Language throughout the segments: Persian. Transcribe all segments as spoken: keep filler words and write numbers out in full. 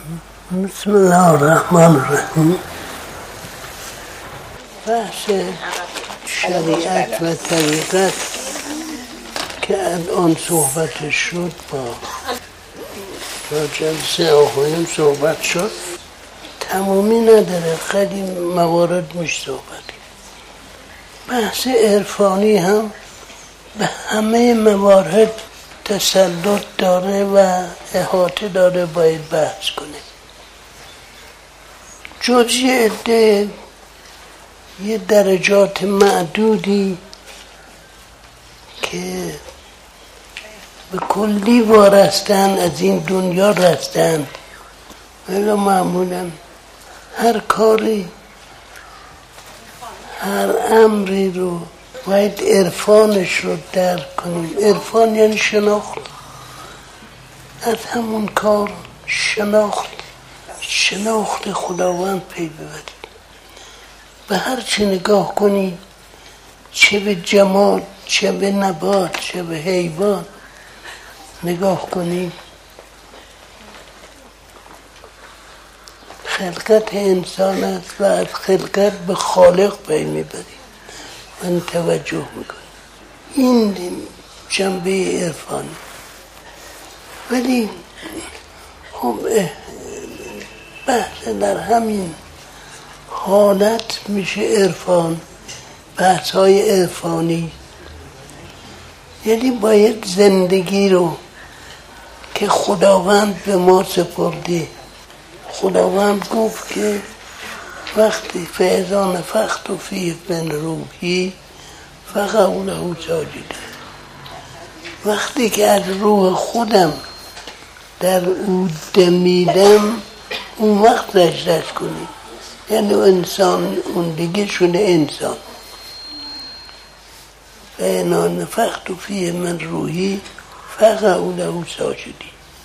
بسم الله الرحمن الرحیم. بحث شریعت و طریقت که الان صحبتش شد با با جلسه آقایون صحبت شد تمامی نداره، خیلی موارد میشه صحبت. بحث عرفانی هم به همه موارد تسلط داره و احاطه داره، باید بحث کنه. جز یه عده یه درجات معدودی که به کلی وارستن از این دنیا رستن، ولی معمولا هر کاری هر امری رو باید عرفانش رو درک کنیم. عرفان یعنی شناخت از همون کار، شناخت شناخت خداوند پی ببرید. به هر چی نگاه کنید، چه به جماد، چه به نبات، چه به حیوان نگاه کنید، خلقت انسان است و از خلقت به خالق پی میبرید، من توجه میکنم. این جنبه عرفانی. ولی خب بحث در همین حالت میشه عرفان، بحث های عرفانی. یعنی باید زندگی رو که خداوند به ما سپرده، خداوند گفت که وقتی فاذا نفخت فیه من روحی فقعوا له ساجدین، وقتی که از روح خودم در او دمیدم اون وقت سجده‌اش کنید. یعنی انسان اون دیگه شده انسان. فاذا نفخت فیه من روحی فقعوا له ساجدین.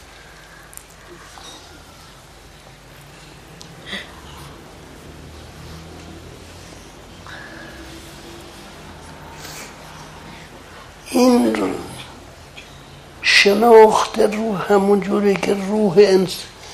این رو شناخت روح همون جوری که روح انس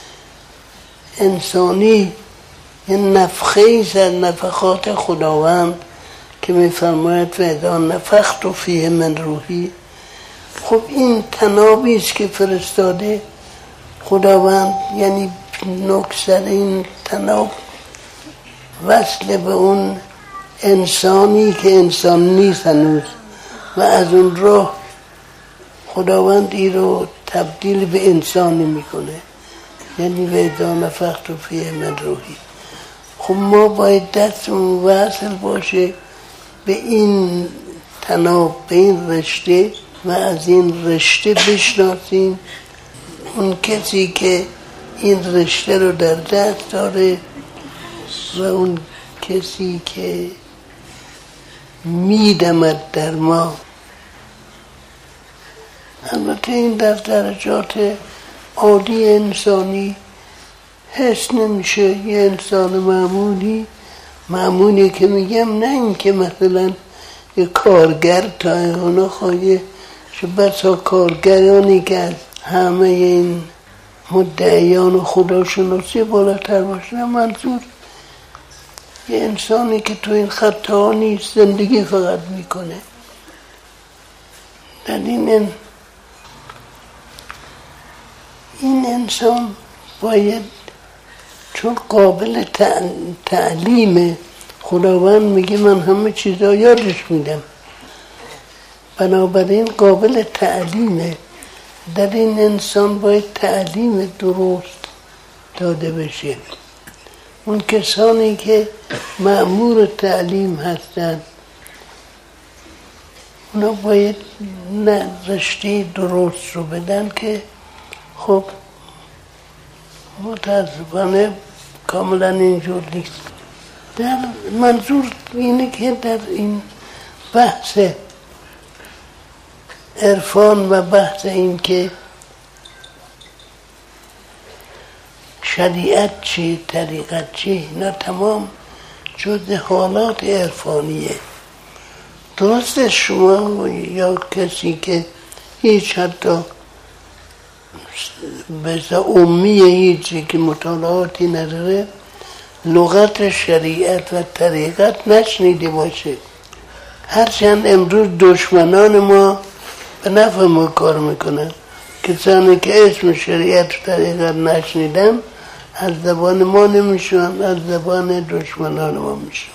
انسانی یه نفخه ایست از نفخات خداوند که میفرماید فاذا نفخت فیه من روحی. خب این تنابی است که فرستاده خداوند، یعنی نکسر این تناب وصل به اون انسانی که انسان نیست هنوز، و از اون راه خداوند این رو تبدیل به انسانی میکنه، یعنی فاذا نفخت فیه من روحی. خب ما باید دستمون وصل باشه به این تناب، به این رشته، و از این رشته بشناسیم اون کسی که این رشته رو در دست داره و اون کسی که میدمد در ما. البته این در درجات عادی انسانی حس نمیشه. یه انسان معمولی معمولی که میگم، نه این که مثلا یه کارگر تا اونا خواهی چه بسا کارگرانی که از همه این مدعیان و خداشناسی بالاتر باشه. منظور یه انسانی که تو این خطا نیست، زندگی فقط میکنه. در این این انسان باید، چون قابل تعلیمه، خداوند میگه من همه چیزا یادش میدم، بنابراین قابل تعلیمه. در این انسان باید تعلیم درست داده بشه. اون کسانی که مأمور تعلیم هستند اونا باید نه رشته درست رو بدن که خب متاسفانه کاملا اینجور نیست. در منظور اینه که در این بحث عرفان و بحث این که شریعت چی، طریقت چی، اینا تمام جز حالات عرفانیه. درسته شما یا کسی که هیچ حتی به امیه هیچی که مطالعاتی نداره لغت شریعت و طریقت نشنیده باشه. هرچند امروز دشمنان ما به نفع ما کار میکنن، کسانی که اسم شریعت و طریقت نشنیدن از زبان ما نمیشون، از زبان دشمنان ما میشون.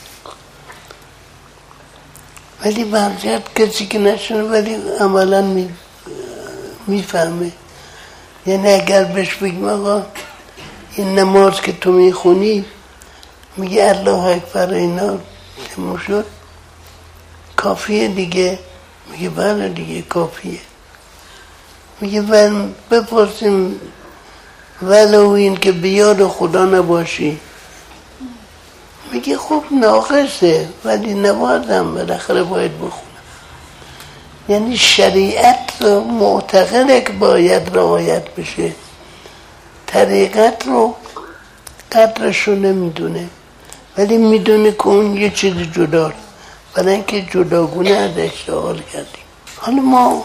ولی برزیت کسی که نشونه ولی عملا می میفهمه. یعنی اگر بهش بگیم آقا این نماز که تو میخونی میگه الله اکبر اینا تموم شد کافیه دیگه؟ میگه بله دیگه کافیه. میگه بپرسیم ولو این که بیاد خدا نباشی، میگه خب ناقصه ولی نمازم بالاخره باید بخونم. یعنی شریعت رو معتقده که باید رعایت بشه، طریقت رو قدرش رو نمیدونه ولی میدونه که اون یه چیز جداست، برای اینکه جداگونه از اشتغال کردیم. حالا ما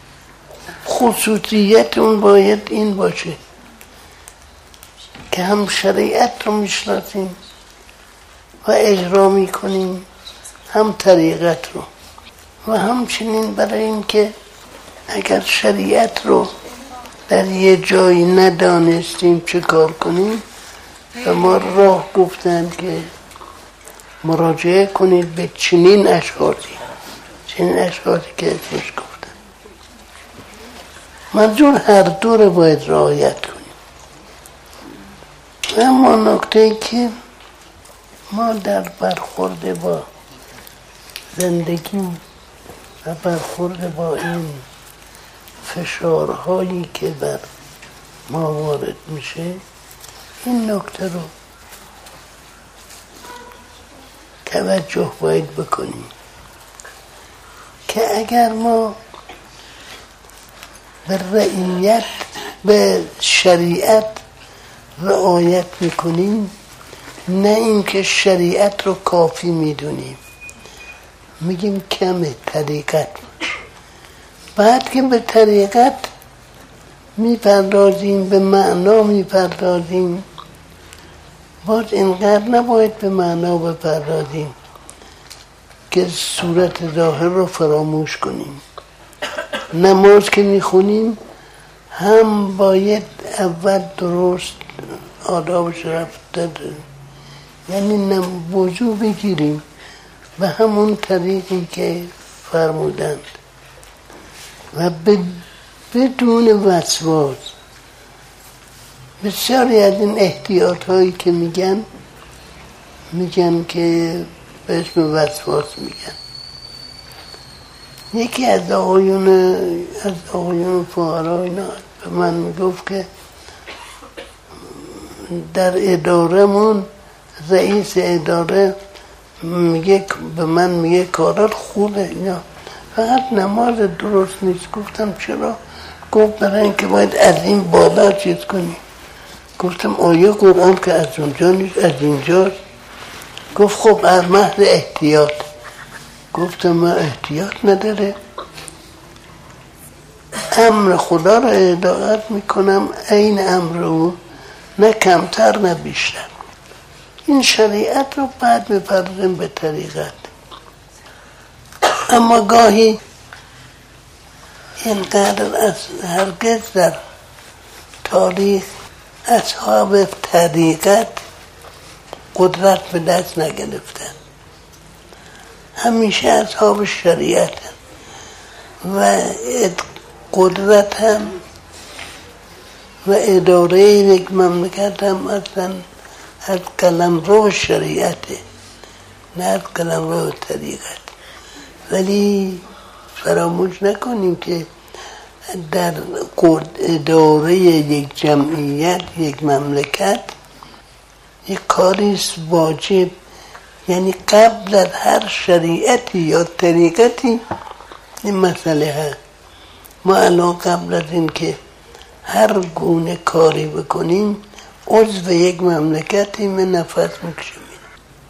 خصوصیت اون باید این باشه که هم شریعت رو میشناسیم و اجرا میکنیم، هم طریقت رو. و همچنین برای اینکه اگر شریعت رو در یه جایی ندانستیم چه کار کنیم و ما راه گفتند که مراجعه کنید به چنین اشعاری، چنین اشعاری که اسمش گفتن. منظور هر دو رو باید رعایت کنیم. اما نکته که ما در برخورد با زندگی و برخورد با این فشارهایی که بر ما وارد میشه، این نکته رو توجه باید بکنیم که اگر ما به رعیت به شریعت رعایت میکنیم، نه اینکه شریعت رو کافی میدونیم، میگیم کمه طریقت. بعد که به طریقت میپردازیم، به معنا میپردازیم، باز اینقدر نباید به معنا بپردازیم که صورت ظاهر رو فراموش کنیم. نماز که میخونیم هم باید اول درست آدابش رفته، یعنی وضو بگیریم و همون طریقی که فرمودند و بدون وسواس. بسیاری از این احتیاط هایی که میگن میگن که به اسم وسواس میگن. یکی از آقایون از آقایون فقرا اینا به من میگفت که در ادارهمون رئیس اداره میگه به من میگه کارات خوبه اینا، فقط نماز درست نیست. گفتم چرا؟ گفت برای اینکه باید از این بالا چیز کنی. گفتم آیه قرآن که از اونجا نیست از اینجاست. گفت خب از محض احتیاط. گفتم من احتیاط نداره، امر خدا را اطاعت میکنم این امر او، نه کمتر نه بیشتر. این شریعت رو بعد میپردازیم به طریقت. اما گاهی اینقدر از هرگز در تاریخ اصحاب طریقت قدرت به دست نگرفتن، همیشه اصحاب شریعت و قدرت هم و اداره یک مملکت هم اصلا از قلمرو شریعته، نه از قلمرو طریقت. ولی فراموش نکنیم که در اداره یک جمعیت، یک مملکت، یک کاری واجب، یعنی قبل از هر شریعتی یا طریقتی این مسئله هست. ما الان قبل از این که هر گونه کاری بکنیم عضو یک مملکتی من نفس میکشیم.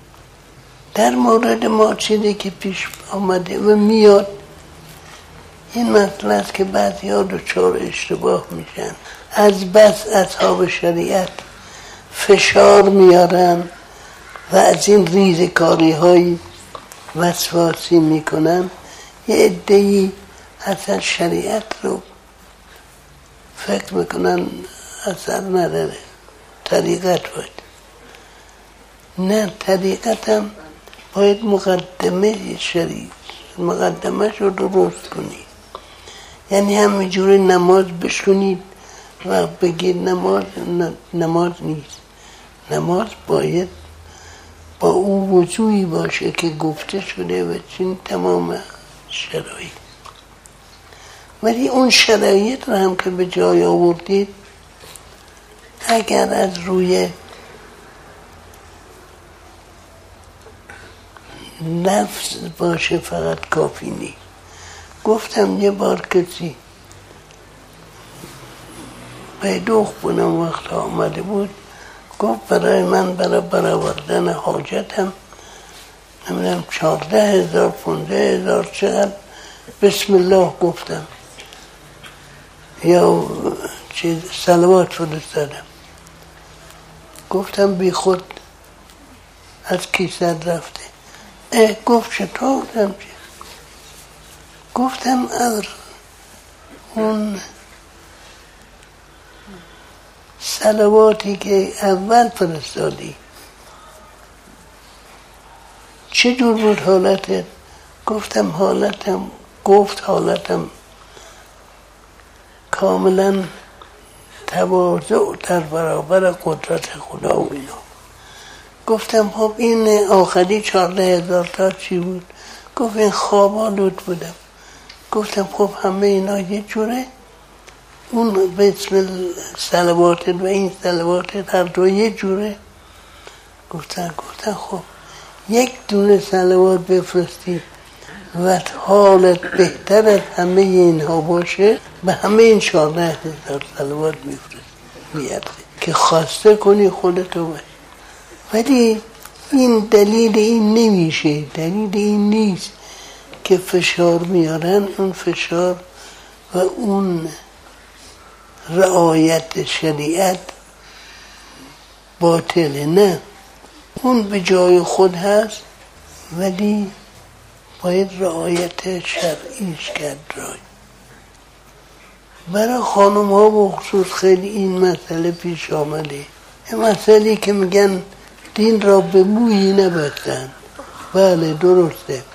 در مورد ما چیزی که پیش آمده و میاد این مسئله است که بعضی ها دچار اشتباه میشن، از بس اصحاب شریعت فشار میارن و از این ریزکاری های وسواسی میکنن، یه عده‌ای اصلا شریعت رو فکر میکنن اثر نداره، طریقت باید. نه، طریقت هم باید مقدمه شریعت مقدمه رو درست کنی. یعنی همینجوری نماز بشونید و بگید نماز نماز نیست. نماز باید با اون وضوعی باشه که گفته شده و چین تمام شرایط. ولی اون شرایط رو هم که به جای آوردید، اگر از روی نفس باشه فقط کافی نیست. گفتم یه بار کسی به دو خونم وقت آمده بود، گفت برای من برای برآوردن حاجتم نمیدونم چارده هزار پونزده هزار چقدر بسم الله گفتم یا چیز صلوات فرستادم. گفتم بی خود از کیسه رفته. اه گفت چطور؟ گفتم اگر اون صلواتی که اول فرستادی چه جور بود حالتت؟ گفتم حالتم گفت حالتم کاملا تواضع در برابر قدرت خدا و اینا. گفتم خب این آخری چارده هزار تا چی بود؟ گفت این خواب آلود بودم. گفتم خب همه اینا یه جوره، اون بسم صلواتت و این صلواتت هر دو یه جوره. گفتن گفتن خب یک دونه صلوات بفرستی و حالت بهتر از همه اینها باشه، به همه این چارده هزار صلوات میفرستی میارده که خواسته کنی خودتو باشه. ولی این دلیل این نمیشه، دلیل این نیست که فشار میارن. اون فشار و اون رعایت شریعت باطله، نه، اون به جای خود هست ولی باید رعایت شرعیش کرد. رای برای خانم ها بخصوص خیلی این مسئله پیش آمده. این مسئله که میگن دین را به مویی نبستن، بله درسته،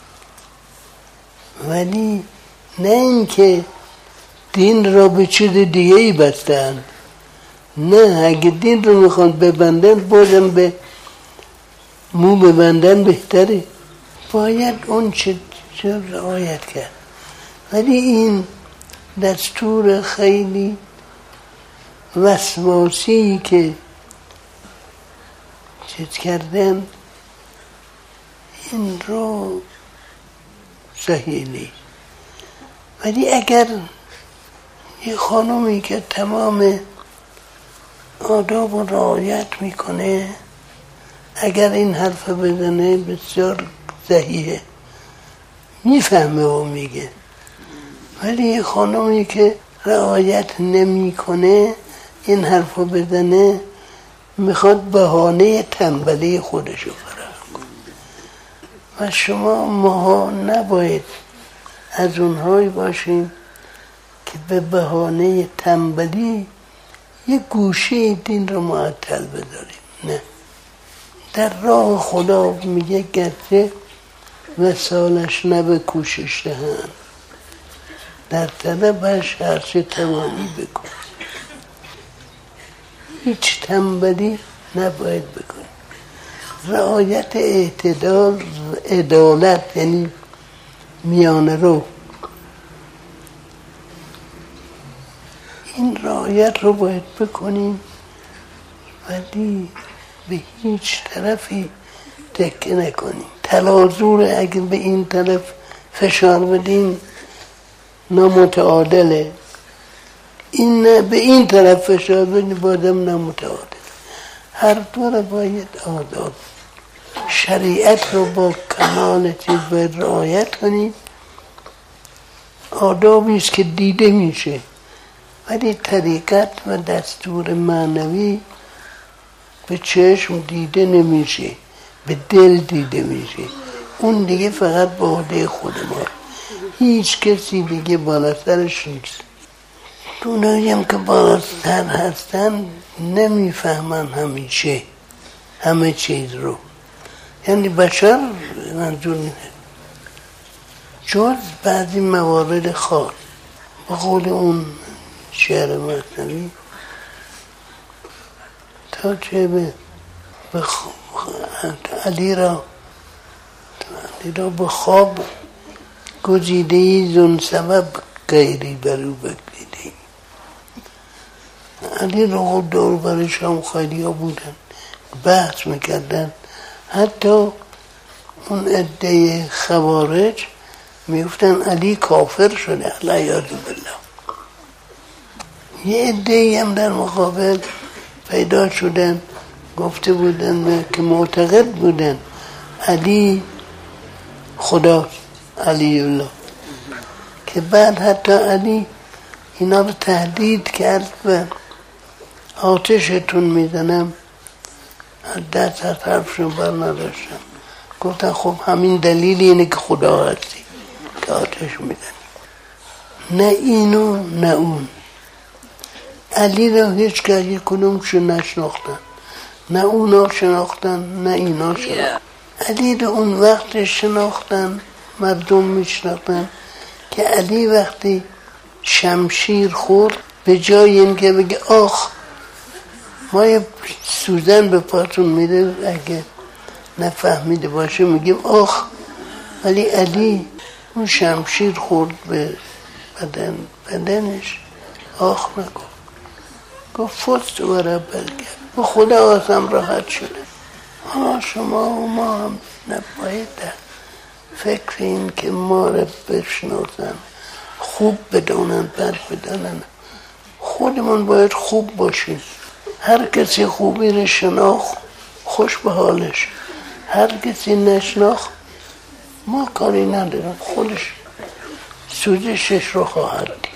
ولی نه این که دین را به چیز دیگه ای بستن. نه، اگه دین رو میخوان ببندن بازم به مو ببندن بهتره. باید اون چه رعایت کرد. ولی این دستور خیلی وسواسی که چیز کردن، این رو صحیح نیست. ولی اگر یه خانومی که تمام آداب و رعایت میکنه، اگر این حرف بزنه بسیار صحیحه، میفهمه و میگه. ولی یه خانومی که رعایت نمیکنه این حرف بزنه، میخواد بهانه تنبلی خودشو فراهم کنه. و شما ما نباید از اونهایی باشیم که به بهانه تنبلی یه گوشه دین رو معطل بذاریم. نه، در راه خدا میگه گرچه وسالش نه به کوشش دهن، در طلبش هرچه توانی بکن. هیچ تنبلی نباید بکن. رعایت اعتدال، عدالت، یعنی میانه رو، این رعایت رو باید بکنیم، ولی به هیچ طرفی تکه نکنیم. تلازور اگه به این طرف فشار بدیم نامتعادله، این به این طرف فشار بدیم بازم نامتعادل. هر دو رو باید آزاد، شریعت رو با کمال چیز باید رعایت کنیم، آدابی است که دیده میشه، ولی طریقت و دستور معنوی به چشم دیده نمیشه، به دل دیده میشه. اون دیگه فقط به عهده خود ما، هیچ کسی دیگه بالاترش نیست. اونایی هم که بالاتر هستن نمیفهمن همیشه همه چیز رو، یعنی بشر منظور نیست، جز بعضی موارد خاص. به قول اون شعر مثنوی تا چه به بخ... علی را علی را به خواب گزیده ای زن سبب غیری برو بگیده. علی را دور برش هم خیلی ها بودن بحث میکردن، حتی اون عده خوارج میگفتن علی کافر شده علیاذ بالله. یه عده هم در مقابل پیدا شدن گفته بودن که معتقد بودن علی خدا علی الله، که بعد حتی علی اینا رو تهدید کرد و آتشتون میزنم، دست از حرفشون بر نداشتم. گفتن خب همین دلیل اینه که خدا هستی که آتش میزنی. نه اینو نه اون. علی را هیچ که یک کدومشو نشناختن، نه اونا شناختن نه اینا شناختن. علی را اون وقت شناختن، مردم میشناختن که علی وقتی شمشیر خورد به جای این که بگه آخ ما یه سوزن به پاتون میده اگه نفهمیده باشه میگیم آخ، ولی علی اون شمشیر خورد به بدن بدنش آخ نگفت، گفت فست و ربت کرد و خدا آسم راحت شده. حالا شما و ما هم نباید فکر این که ما رو بشناسن خوب بدانن بد بدانن، خودمون باید خوب باشیم. هر کسی خوبی رو شناخت خوش به حالش، هر کسی نشناخت ما کاری ندارم، خودش سوزشش رو خواهد دید.